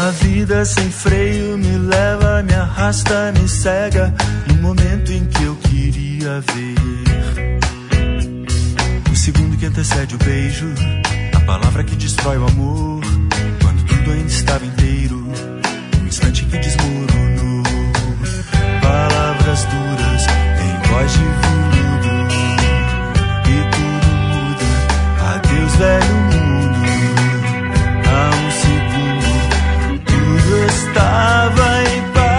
A vida sem freio me leva, me arrasta, me cega no momento em que eu queria ver. O segundo que antecede o beijo, a palavra que destrói o amor, quando tudo ainda estava inteiro, um instante que desmoronou. Palavras duras em voz de veludo, e tudo muda, adeus velho mundo. Há um segundo tudo estava em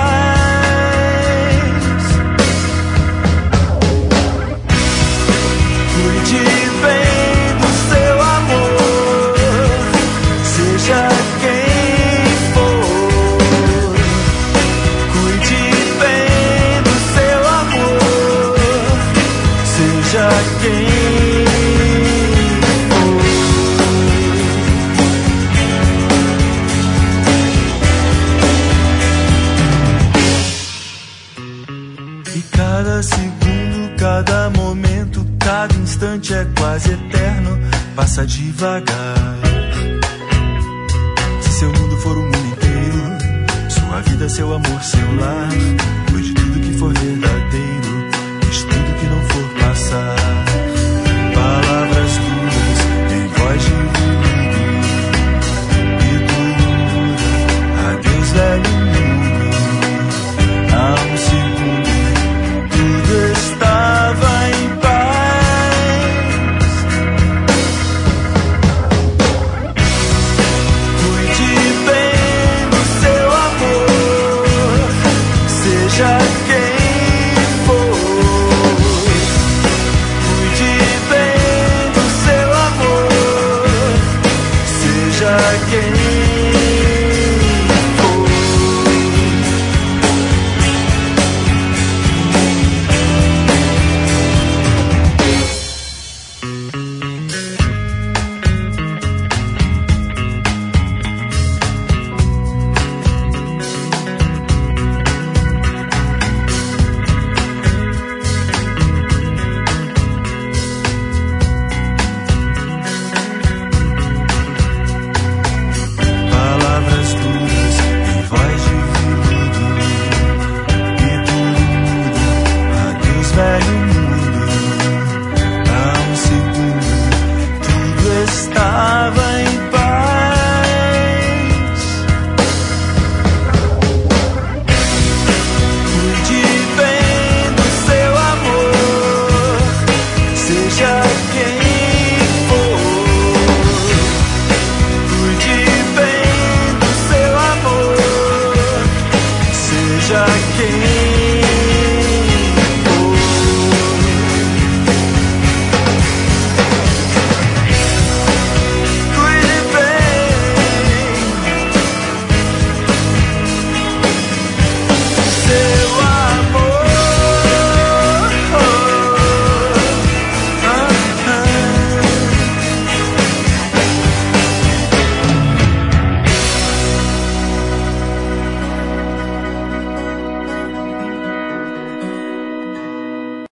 paz. Cuide bem do seu amor, seja quem for. Cuide bem do seu amor, seja quem for. E cada segundo, cada momento, cada instante é quase eterno, passa devagar. Se seu mundo for o mundo inteiro, sua vida, seu amor, seu lar, cuide de tudo que for verdadeiro.